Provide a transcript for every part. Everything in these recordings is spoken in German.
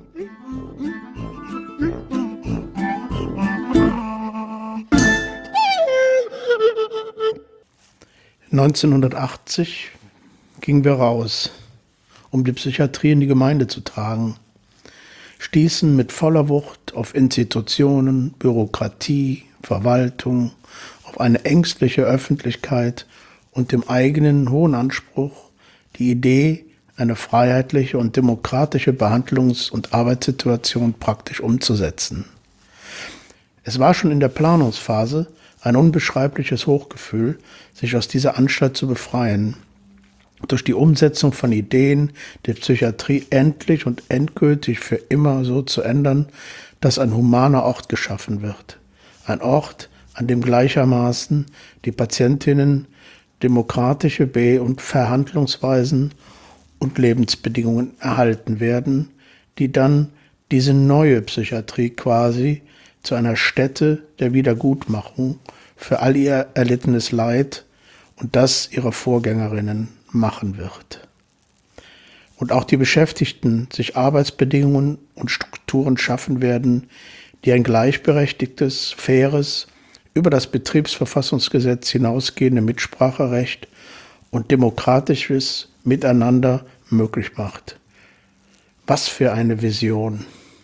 ...1980 gingen wir raus, um die Psychiatrie in die Gemeinde zu tragen, stießen mit voller Wucht auf Institutionen, Bürokratie, Verwaltung, auf eine ängstliche Öffentlichkeit und dem eigenen hohen Anspruch, die Idee, eine freiheitliche und demokratische Behandlungs- und Arbeitssituation praktisch umzusetzen. Es war schon in der Planungsphase ein unbeschreibliches Hochgefühl, sich aus dieser Anstalt zu befreien, durch die Umsetzung von Ideen die Psychiatrie endlich und endgültig für immer so zu ändern, dass ein humaner Ort geschaffen wird. Ein Ort, an dem gleichermaßen die Patientinnen demokratische Be- und Verhandlungsweisen und Lebensbedingungen erhalten werden, die dann diese neue Psychiatrie quasi zu einer Stätte der Wiedergutmachung für all ihr erlittenes Leid und das ihrer Vorgängerinnen machen wird. Und auch die Beschäftigten sich Arbeitsbedingungen und Strukturen schaffen werden, die ein gleichberechtigtes, faires, über das Betriebsverfassungsgesetz hinausgehende Mitspracherecht und demokratisches Miteinander möglich macht. Was für eine Vision!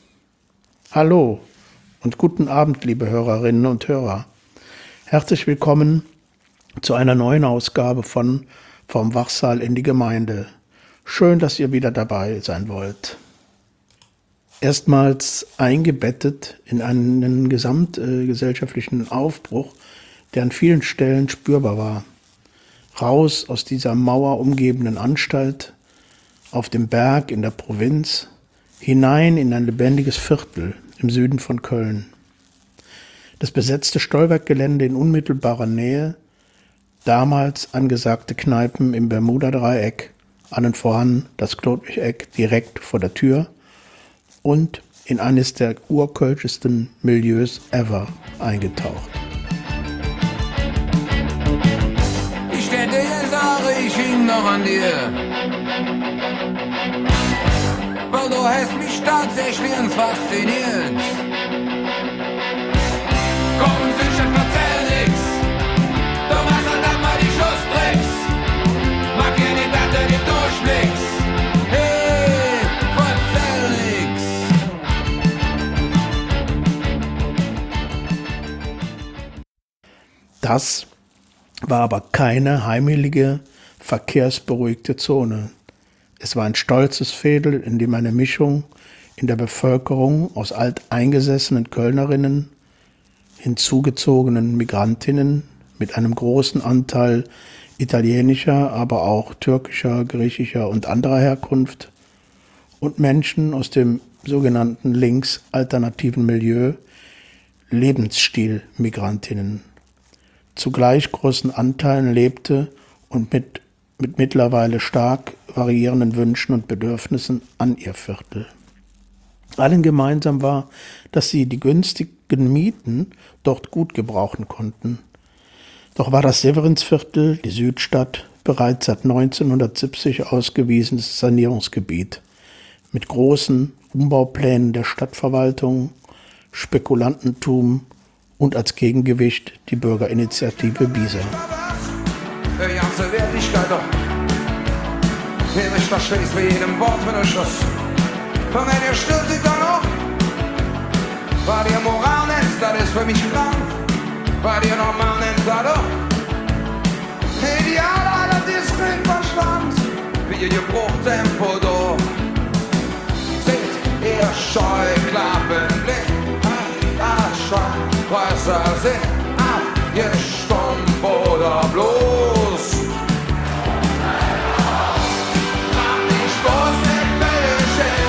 Hallo und guten Abend, liebe Hörerinnen und Hörer. Herzlich willkommen zu einer neuen Ausgabe von Vom Wachsaal in die Gemeinde. Schön, dass ihr wieder dabei sein wollt. Erstmals eingebettet in einen gesamtgesellschaftlichen Aufbruch, der an vielen Stellen spürbar war. Raus aus dieser mauerumgebenen Anstalt, auf dem Berg in der Provinz, hinein in ein lebendiges Viertel im Süden von Köln. Das besetzte Stollwerkgelände in unmittelbarer Nähe, damals angesagte Kneipen im Bermuda-Dreieck, allen voran das Klotwig-Eck direkt vor der Tür und in eines der urkölschesten Milieus ever eingetaucht. Ich hätte dir sage, ich hing noch an dir, weil du hast mich tatsächlich fasziniert. Komm, sicher, erzähl nix, du machst halt mal die Schusstricks, mag ja nicht, dass du nicht durchblickst. Hey, erzähl nix. Das war aber keine heimelige, verkehrsberuhigte Zone. Es war ein stolzes Veedel, in dem eine Mischung in der Bevölkerung aus alteingesessenen Kölnerinnen, hinzugezogenen Migrantinnen mit einem großen Anteil italienischer, aber auch türkischer, griechischer und anderer Herkunft und Menschen aus dem sogenannten links-alternativen Milieu, Lebensstil-Migrantinnen, zu gleich großen Anteilen lebte und mit mittlerweile stark variierenden Wünschen und Bedürfnissen an ihr Viertel. Allen gemeinsam war, dass sie die günstigen Mieten dort gut gebrauchen konnten. Doch war das Severinsviertel, die Südstadt, bereits seit 1970 ausgewiesenes Sanierungsgebiet mit großen Umbauplänen der Stadtverwaltung, Spekulantentum und als Gegengewicht die Bürgerinitiative Bisa. Die ganze Wertigkeit doch. Wenn ich verstehst bei jedem Wort, wenn du schuss. Und wenn ihr stürzt sich dann noch, weil ihr Moral nennt, das ist für mich krank. Weil ihr normal nennt, das doch. Ideal aller diesen Verstand, wie ihr Bruchtempo durch. Seht ihr Scheuklappenblick, Schweißer sind ab, ihr Stumpf oder bloß. Mach die Spaß mit Bällchen.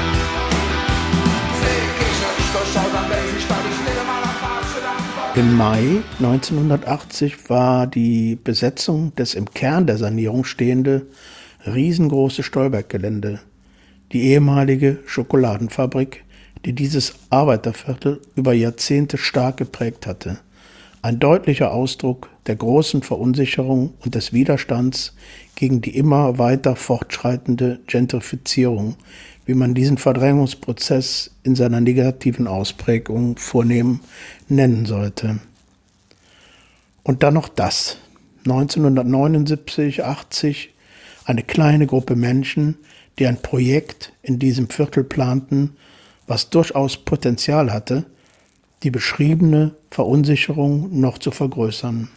Seh ich euch durchschaut, dann weiß ich, dass ich nicht mal am Fahrrad. Im Mai 1980 war die Besetzung des im Kern der Sanierung stehende riesengroße Stollwerkgelände, die ehemalige Schokoladenfabrik, die dieses Arbeiterviertel über Jahrzehnte stark geprägt hatte. Ein deutlicher Ausdruck der großen Verunsicherung und des Widerstands gegen die immer weiter fortschreitende Gentrifizierung, wie man diesen Verdrängungsprozess in seiner negativen Ausprägung vornehm nennen sollte. Und dann noch das. 1979, 80, eine kleine Gruppe Menschen, die ein Projekt in diesem Viertel planten, was durchaus Potenzial hatte, die beschriebene Verunsicherung noch zu vergrößern.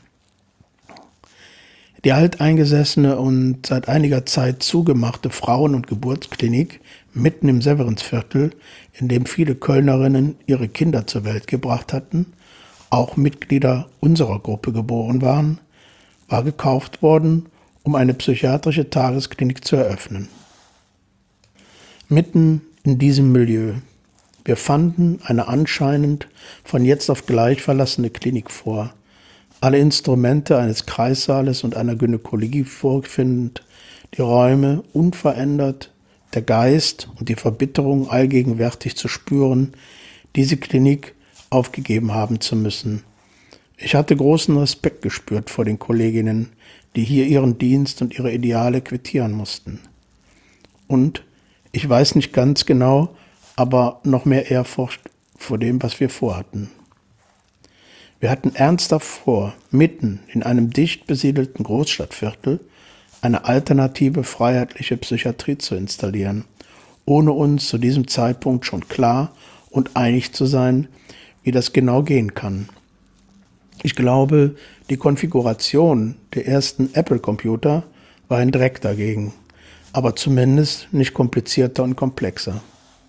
Die alteingesessene und seit einiger Zeit zugemachte Frauen- und Geburtsklinik mitten im Severinsviertel, in dem viele Kölnerinnen ihre Kinder zur Welt gebracht hatten, auch Mitglieder unserer Gruppe geboren waren, war gekauft worden, um eine psychiatrische Tagesklinik zu eröffnen. Mitten in diesem Milieu. Wir fanden eine anscheinend von jetzt auf gleich verlassene Klinik vor. Alle Instrumente eines Kreissaales und einer Gynäkologie vorfindend, die Räume unverändert, der Geist und die Verbitterung allgegenwärtig zu spüren, diese Klinik aufgegeben haben zu müssen. Ich hatte großen Respekt gespürt vor den Kolleginnen, die hier ihren Dienst und ihre Ideale quittieren mussten. Und ich weiß nicht ganz genau, aber noch mehr Ehrfurcht vor dem, was wir vorhatten. Wir hatten ernsthaft vor, mitten in einem dicht besiedelten Großstadtviertel eine alternative freiheitliche Psychiatrie zu installieren, ohne uns zu diesem Zeitpunkt schon klar und einig zu sein, wie das genau gehen kann. Ich glaube, die Konfiguration der ersten Apple-Computer war ein Dreck dagegen, aber zumindest nicht komplizierter und komplexer.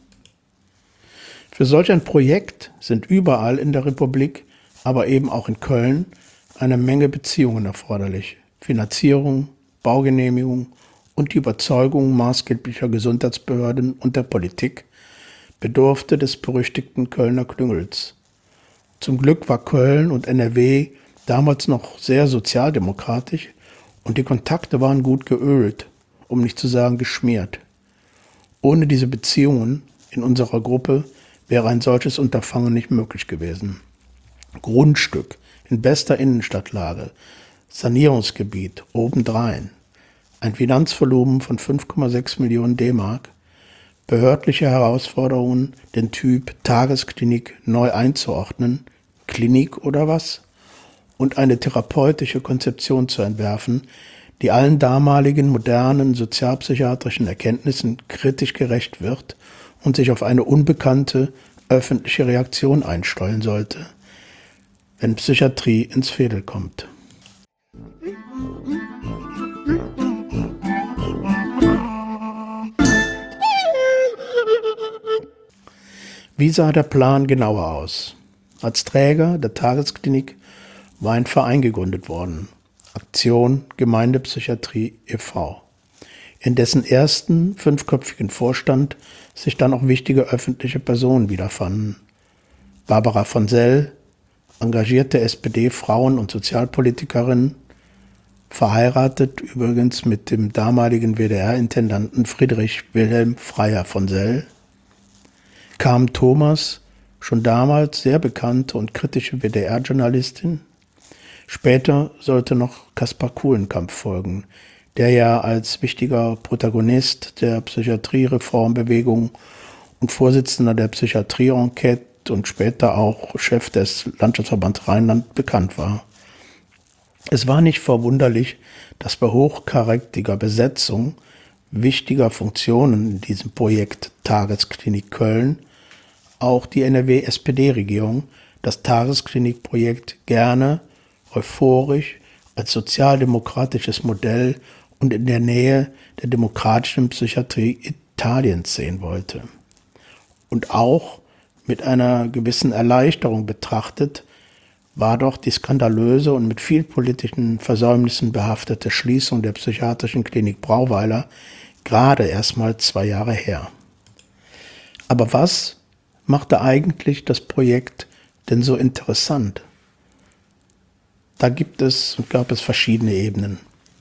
Für solch ein Projekt sind überall in der Republik, aber eben auch in Köln, eine Menge Beziehungen erforderlich. Finanzierung, Baugenehmigung und die Überzeugung maßgeblicher Gesundheitsbehörden und der Politik bedurfte des berüchtigten Kölner Klüngels. Zum Glück war Köln und NRW damals noch sehr sozialdemokratisch und die Kontakte waren gut geölt, um nicht zu sagen geschmiert. Ohne diese Beziehungen in unserer Gruppe wäre ein solches Unterfangen nicht möglich gewesen. Grundstück in bester Innenstadtlage, Sanierungsgebiet obendrein, ein Finanzvolumen von 5,6 Millionen D-Mark, behördliche Herausforderungen, den Typ Tagesklinik neu einzuordnen, Klinik oder was, und eine therapeutische Konzeption zu entwerfen, die allen damaligen modernen sozialpsychiatrischen Erkenntnissen kritisch gerecht wird und sich auf eine unbekannte öffentliche Reaktion einstellen sollte, wenn Psychiatrie ins Fädel kommt. Wie sah der Plan genauer aus? Als Träger der Tagesklinik war ein Verein gegründet worden, Aktion Gemeindepsychiatrie e.V., in dessen ersten 5-köpfigen Vorstand sich dann auch wichtige öffentliche Personen wiederfanden. Barbara von Selle, engagierte SPD-Frauen- und Sozialpolitikerin, verheiratet übrigens mit dem damaligen WDR-Intendanten Friedrich Wilhelm Freiherr von Selle, kam Thomas, schon damals sehr bekannte und kritische WDR-Journalistin. Später sollte noch Kaspar Kulenkampf folgen, der ja als wichtiger Protagonist der Psychiatriereformbewegung und Vorsitzender der Psychiatrie-Enquete und später auch Chef des Landschaftsverbands Rheinland bekannt war. Es war nicht verwunderlich, dass bei hochkarätiger Besetzung wichtiger Funktionen in diesem Projekt Tagesklinik Köln auch die NRW-SPD-Regierung das Tagesklinikprojekt gerne euphorisch als sozialdemokratisches Modell und in der Nähe der demokratischen Psychiatrie Italiens sehen wollte. Und auch mit einer gewissen Erleichterung betrachtet, war doch die skandalöse und mit viel politischen Versäumnissen behaftete Schließung der psychiatrischen Klinik Brauweiler gerade erst mal 2 Jahre her. Aber was machte eigentlich das Projekt denn so interessant? Da gab es verschiedene Ebenen.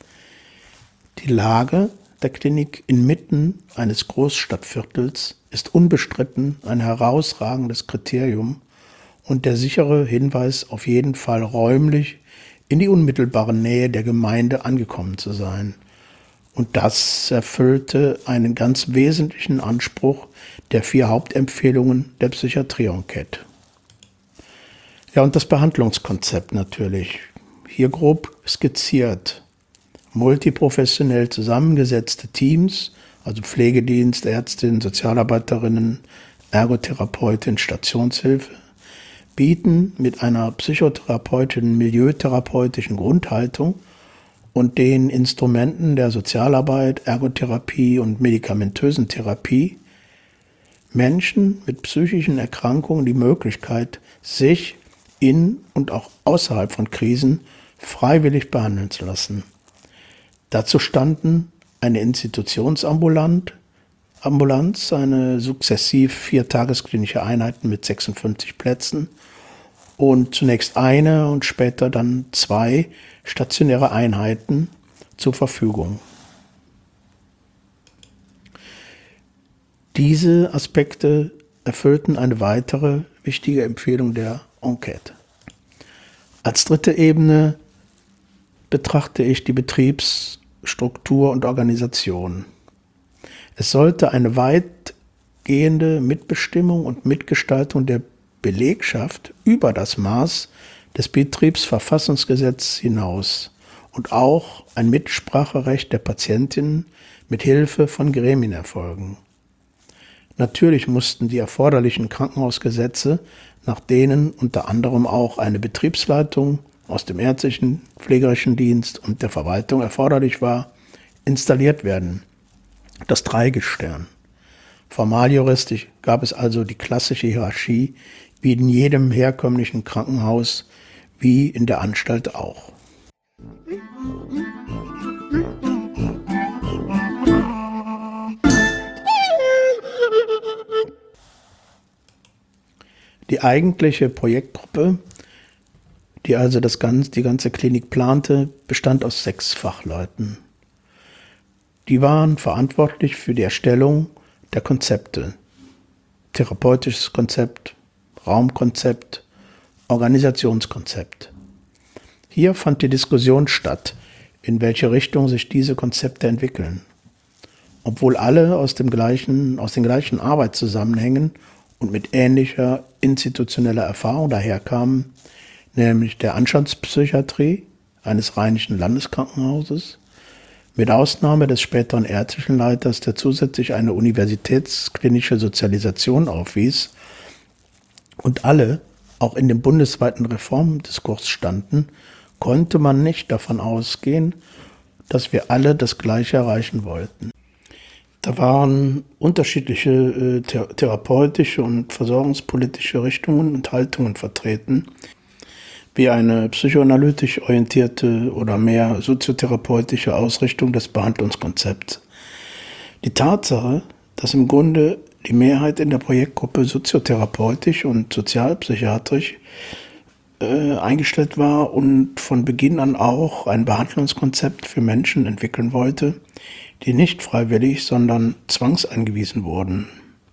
Die Lage der Klinik inmitten eines Großstadtviertels ist unbestritten ein herausragendes Kriterium und der sichere Hinweis auf jeden Fall räumlich in die unmittelbare Nähe der Gemeinde angekommen zu sein Und das erfüllte einen ganz wesentlichen Anspruch der 4 Hauptempfehlungen der Psychiatrie-Enquete. Ja, und das Behandlungskonzept natürlich. Hier grob skizziert. Multiprofessionell zusammengesetzte Teams, also Pflegedienst, Ärztinnen, Sozialarbeiterinnen, Ergotherapeutin, Stationshilfe, bieten mit einer psychotherapeutischen, milieutherapeutischen Grundhaltung und den Instrumenten der Sozialarbeit, Ergotherapie und medikamentösen Therapie Menschen mit psychischen Erkrankungen die Möglichkeit, sich in und auch außerhalb von Krisen freiwillig behandeln zu lassen. Dazu standen eine Institutionsambulanz, eine sukzessiv 4 tagesklinische Einheiten mit 56 Plätzen und zunächst eine und später dann 2 stationäre Einheiten zur Verfügung. Diese Aspekte erfüllten eine weitere wichtige Empfehlung der Enquete. Als dritte Ebene betrachte ich die Betriebsstruktur und Organisation. Es sollte eine weitgehende Mitbestimmung und Mitgestaltung der Belegschaft über das Maß des Betriebsverfassungsgesetzes hinaus und auch ein Mitspracherecht der Patientinnen mit Hilfe von Gremien erfolgen. Natürlich mussten die erforderlichen Krankenhausgesetze, nach denen unter anderem auch eine Betriebsleitung aus dem ärztlichen, pflegerischen Dienst und der Verwaltung erforderlich war, installiert werden. Das Dreigestirn. Formaljuristisch gab es also die klassische Hierarchie, wie in jedem herkömmlichen Krankenhaus, wie in der Anstalt auch. Die eigentliche Projektgruppe, die also die ganze Klinik plante, bestand aus 6 Fachleuten. Die waren verantwortlich für die Erstellung der Konzepte. Therapeutisches Konzept, Raumkonzept, Organisationskonzept. Hier fand die Diskussion statt, in welche Richtung sich diese Konzepte entwickeln. Obwohl alle aus den gleichen Arbeitszusammenhängen und mit ähnlicher institutioneller Erfahrung daherkamen, nämlich der Anstaltspsychiatrie eines Rheinischen Landeskrankenhauses, mit Ausnahme des späteren ärztlichen Leiters, der zusätzlich eine universitätsklinische Sozialisation aufwies, und alle auch in dem bundesweiten Reformdiskurs standen, konnte man nicht davon ausgehen, dass wir alle das Gleiche erreichen wollten. Da waren unterschiedliche therapeutische und versorgungspolitische Richtungen und Haltungen vertreten, wie eine psychoanalytisch orientierte oder mehr soziotherapeutische Ausrichtung des Behandlungskonzepts. Die Tatsache, dass im Grunde die Mehrheit in der Projektgruppe soziotherapeutisch und sozialpsychiatrisch eingestellt war und von Beginn an auch ein Behandlungskonzept für Menschen entwickeln wollte, die nicht freiwillig, sondern zwangseingewiesen wurden.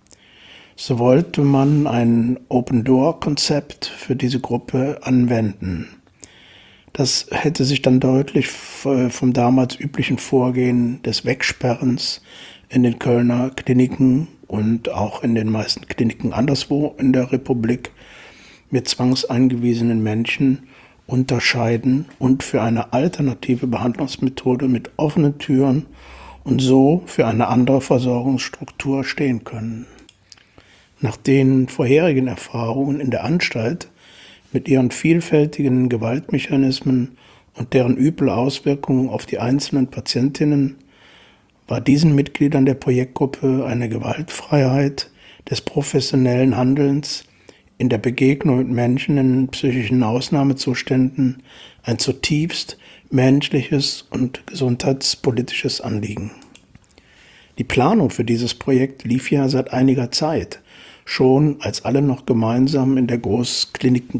So wollte man ein Open-Door-Konzept für diese Gruppe anwenden. Das hätte sich dann deutlich vom damals üblichen Vorgehen des Wegsperrens in den Kölner Kliniken und auch in den meisten Kliniken anderswo in der Republik mit zwangseingewiesenen Menschen unterscheiden und für eine alternative Behandlungsmethode mit offenen Türen und so für eine andere Versorgungsstruktur stehen können. Nach den vorherigen Erfahrungen in der Anstalt mit ihren vielfältigen Gewaltmechanismen und deren üble Auswirkungen auf die einzelnen Patientinnen war diesen Mitgliedern der Projektgruppe eine Gewaltfreiheit des professionellen Handelns in der Begegnung mit Menschen in psychischen Ausnahmezuständen ein zutiefst menschliches und gesundheitspolitisches Anliegen. Die Planung für dieses Projekt lief ja seit einiger Zeit, schon als alle noch gemeinsam in der Großklinik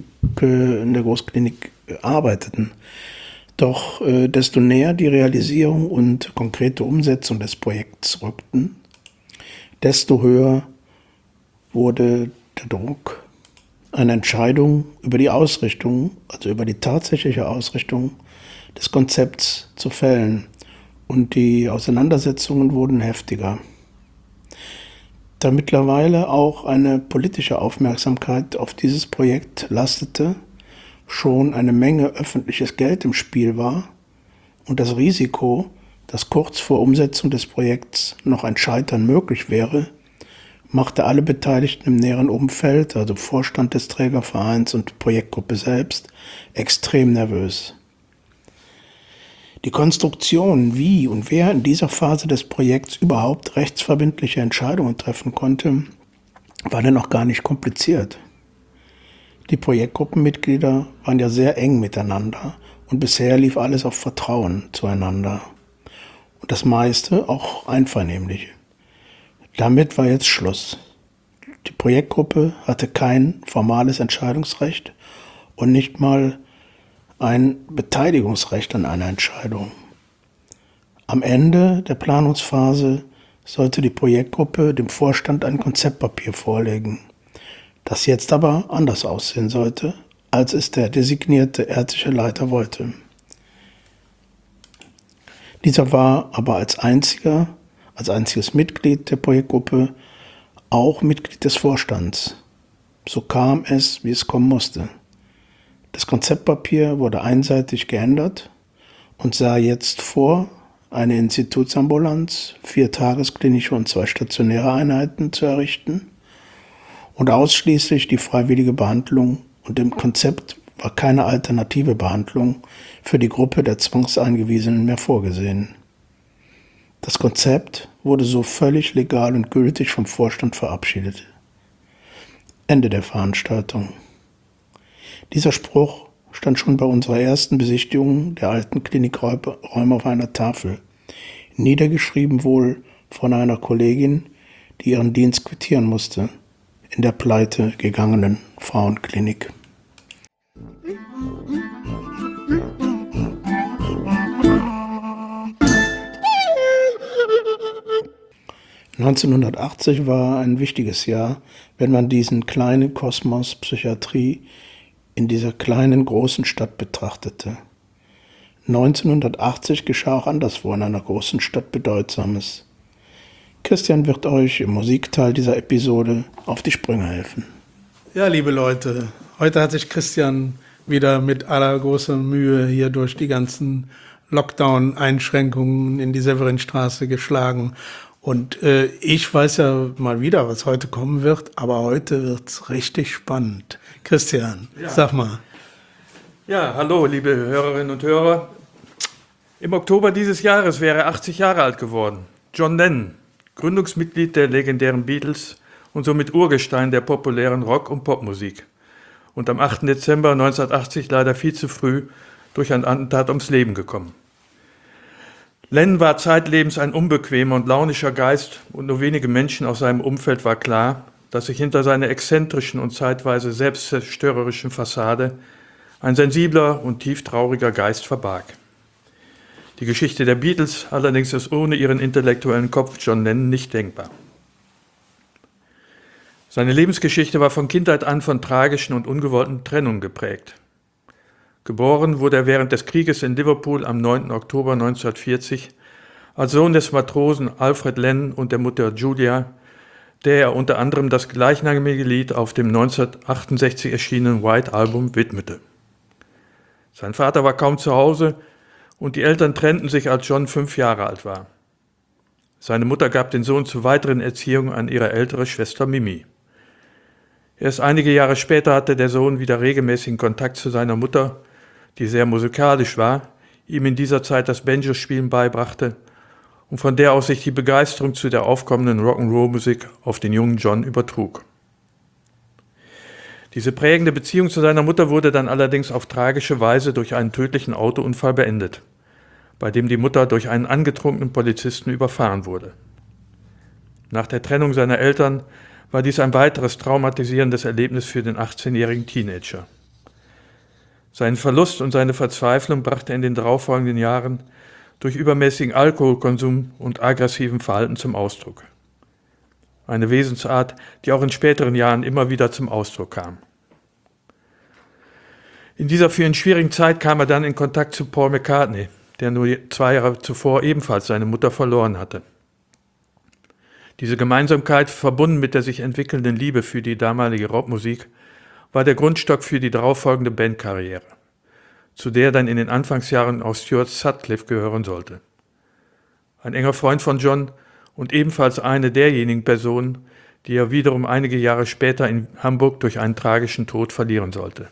arbeiteten. Doch desto näher die Realisierung und konkrete Umsetzung des Projekts rückten, desto höher wurde der Druck, eine Entscheidung über die Ausrichtung, also über die tatsächliche Ausrichtung des Konzepts zu fällen und die Auseinandersetzungen wurden heftiger. Da mittlerweile auch eine politische Aufmerksamkeit auf dieses Projekt lastete, schon eine Menge öffentliches Geld im Spiel war und das Risiko, dass kurz vor Umsetzung des Projekts noch ein Scheitern möglich wäre, machte alle Beteiligten im näheren Umfeld, also Vorstand des Trägervereins und Projektgruppe selbst, extrem nervös. Die Konstruktion, wie und wer in dieser Phase des Projekts überhaupt rechtsverbindliche Entscheidungen treffen konnte, war dann noch gar nicht kompliziert. Die Projektgruppenmitglieder waren ja sehr eng miteinander und bisher lief alles auf Vertrauen zueinander. Und das meiste auch einvernehmlich. Damit war jetzt Schluss. Die Projektgruppe hatte kein formales Entscheidungsrecht und nicht mal ein Beteiligungsrecht an einer Entscheidung. Am Ende der Planungsphase sollte die Projektgruppe dem Vorstand ein Konzeptpapier vorlegen, das jetzt aber anders aussehen sollte, als es der designierte ärztliche Leiter wollte. Dieser war aber als einziges Mitglied der Projektgruppe auch Mitglied des Vorstands. So kam es, wie es kommen musste. Das Konzeptpapier wurde einseitig geändert und sah jetzt vor, eine Institutsambulanz, 4 tagesklinische und 2 stationäre Einheiten zu errichten und ausschließlich die freiwillige Behandlung, und im Konzept war keine alternative Behandlung für die Gruppe der Zwangseingewiesenen mehr vorgesehen. Das Konzept wurde so völlig legal und gültig vom Vorstand verabschiedet. Ende der Veranstaltung. Dieser Spruch stand schon bei unserer ersten Besichtigung der alten Klinikräume auf einer Tafel, niedergeschrieben wohl von einer Kollegin, die ihren Dienst quittieren musste, in der pleite gegangenen Frauenklinik. (1980) war ein wichtiges Jahr, wenn man diesen kleinen Kosmos Psychiatrie in dieser kleinen, großen Stadt betrachtete. 1980 geschah auch anderswo in einer großen Stadt Bedeutsames. Christian wird euch im Musikteil dieser Episode auf die Sprünge helfen. Ja, liebe Leute, heute hat sich Christian wieder mit allergroßer Mühe hier durch die ganzen Lockdown-Einschränkungen in die Severinstraße geschlagen. Und ich weiß ja mal wieder, was heute kommen wird, aber heute wird's richtig spannend. Christian, ja. Sag mal. Ja, hallo, liebe Hörerinnen und Hörer. Im Oktober dieses Jahres wäre er 80 Jahre alt geworden. John Lennon, Gründungsmitglied der legendären Beatles und somit Urgestein der populären Rock- und Popmusik. Und am 8. Dezember 1980 leider viel zu früh durch ein Attentat ums Leben gekommen. Lennon war zeitlebens ein unbequemer und launischer Geist und nur wenige Menschen aus seinem Umfeld war klar, dass sich hinter seiner exzentrischen und zeitweise selbstzerstörerischen Fassade ein sensibler und tieftrauriger Geist verbarg. Die Geschichte der Beatles allerdings ist ohne ihren intellektuellen Kopf John Lennon nicht denkbar. Seine Lebensgeschichte war von Kindheit an von tragischen und ungewollten Trennungen geprägt. Geboren wurde er während des Krieges in Liverpool am 9. Oktober 1940 als Sohn des Matrosen Alfred Lennon und der Mutter Julia, der er unter anderem das gleichnamige Lied auf dem 1968 erschienenen White Album widmete. Sein Vater war kaum zu Hause und die Eltern trennten sich, als John 5 Jahre alt war. Seine Mutter gab den Sohn zur weiteren Erziehung an ihre ältere Schwester Mimi. Erst einige Jahre später hatte der Sohn wieder regelmäßigen Kontakt zu seiner Mutter, die sehr musikalisch war, ihm in dieser Zeit das Banjo-Spielen beibrachte und von der aus sich die Begeisterung zu der aufkommenden Rock'n'Roll-Musik auf den jungen John übertrug. Diese prägende Beziehung zu seiner Mutter wurde dann allerdings auf tragische Weise durch einen tödlichen Autounfall beendet, bei dem die Mutter durch einen angetrunkenen Polizisten überfahren wurde. Nach der Trennung seiner Eltern war dies ein weiteres traumatisierendes Erlebnis für den 18-jährigen Teenager. Seinen Verlust und seine Verzweiflung brachte er in den darauffolgenden Jahren durch übermäßigen Alkoholkonsum und aggressiven Verhalten zum Ausdruck. Eine Wesensart, die auch in späteren Jahren immer wieder zum Ausdruck kam. In dieser für ihn schwierigen Zeit kam er dann in Kontakt zu Paul McCartney, der nur 2 Jahre zuvor ebenfalls seine Mutter verloren hatte. Diese Gemeinsamkeit, verbunden mit der sich entwickelnden Liebe für die damalige Rockmusik, war der Grundstock für die darauffolgende Bandkarriere, zu der dann in den Anfangsjahren auch Stuart Sutcliffe gehören sollte. Ein enger Freund von John und ebenfalls eine derjenigen Personen, die er wiederum einige Jahre später in Hamburg durch einen tragischen Tod verlieren sollte.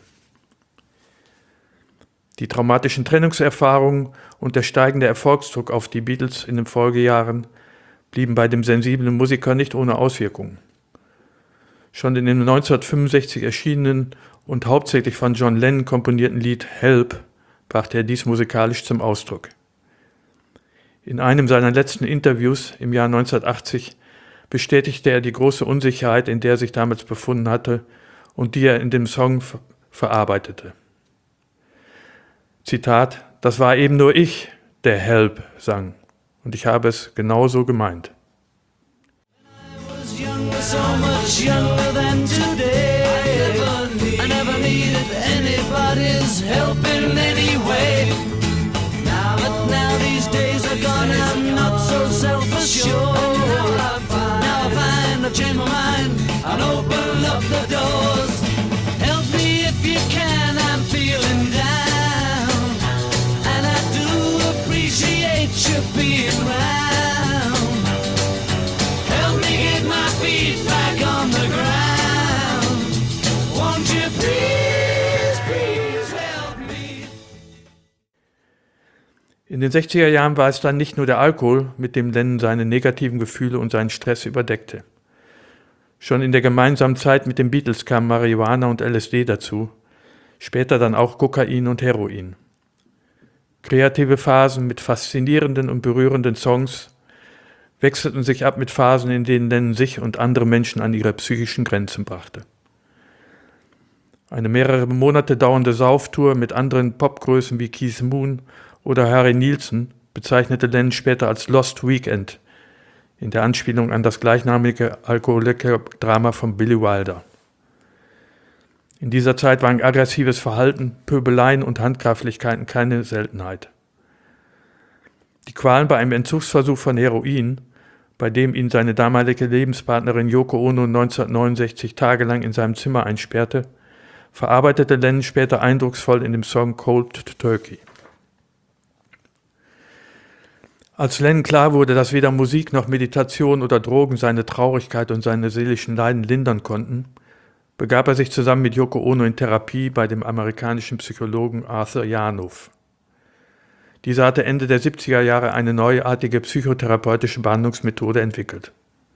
Die traumatischen Trennungserfahrungen und der steigende Erfolgsdruck auf die Beatles in den Folgejahren blieben bei dem sensiblen Musiker nicht ohne Auswirkungen. Schon in dem 1965 erschienenen und hauptsächlich von John Lennon komponierten Lied Help brachte er dies musikalisch zum Ausdruck. In einem seiner letzten Interviews im Jahr 1980 bestätigte er die große Unsicherheit, in der er sich damals befunden hatte und die er in dem Song verarbeitete. Zitat: Das war eben nur ich, der Help sang. Und ich habe es genauso gemeint. So much younger than today. I never needed anybody's help in any way. But now these days are gone, I'm not so self-assured. Now I find I've changed my mind and open up the doors. Help me if you can, I'm feeling down. And I do appreciate you being round. Help me get my feet back on the ground. Won't you please, please help me? In den 60er Jahren war es dann nicht nur der Alkohol, mit dem Lennon seine negativen Gefühle und seinen Stress überdeckte. Schon in der gemeinsamen Zeit mit den Beatles kamen Marihuana und LSD dazu, später dann auch Kokain und Heroin. Kreative Phasen mit faszinierenden und berührenden Songs wechselten sich ab mit Phasen, in denen Lennon sich und andere Menschen an ihre psychischen Grenzen brachte. Eine mehrere Monate dauernde Sauftour mit anderen Popgrößen wie Keith Moon oder Harry Nilsson bezeichnete Lennon später als Lost Weekend, in der Anspielung an das gleichnamige Alkoholiker-Drama von Billy Wilder. In dieser Zeit waren aggressives Verhalten, Pöbeleien und Handgreiflichkeiten keine Seltenheit. Die Qualen bei einem Entzugsversuch von Heroin, bei dem ihn seine damalige Lebenspartnerin Yoko Ono 1969 tagelang in seinem Zimmer einsperrte, verarbeitete Lennon später eindrucksvoll in dem Song Cold Turkey. Als Lennon klar wurde, dass weder Musik noch Meditation oder Drogen seine Traurigkeit und seine seelischen Leiden lindern konnten, begab er sich zusammen mit Yoko Ono in Therapie bei dem amerikanischen Psychologen Arthur Janov. Dieser hatte Ende der 70er Jahre eine neuartige psychotherapeutische Behandlungsmethode entwickelt.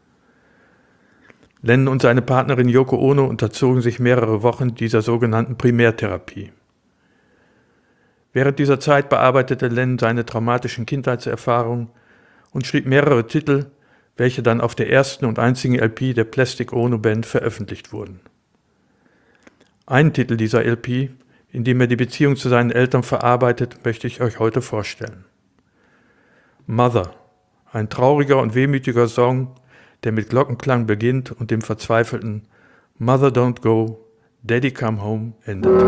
Lennon und seine Partnerin Yoko Ono unterzogen sich mehrere Wochen dieser sogenannten Primärtherapie. Während dieser Zeit bearbeitete Lennon seine traumatischen Kindheitserfahrungen und schrieb mehrere Titel, welche dann auf der ersten und einzigen LP der Plastic Ono Band veröffentlicht wurden. Einen Titel dieser LP, in dem er die Beziehung zu seinen Eltern verarbeitet, möchte ich euch heute vorstellen. Mother, ein trauriger und wehmütiger Song, der mit Glockenklang beginnt und dem verzweifelten Mother don't go, Daddy come home endet.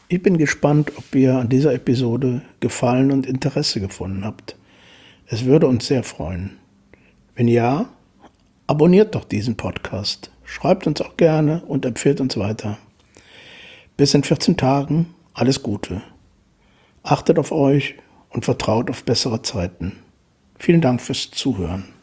Ich bin gespannt, ob ihr an dieser Episode Gefallen und Interesse gefunden habt. Es würde uns sehr freuen. Wenn ja, abonniert doch diesen Podcast. Schreibt uns auch gerne und empfiehlt uns weiter. Bis in 14 Tagen, alles Gute. Achtet auf euch und vertraut auf bessere Zeiten. Vielen Dank fürs Zuhören.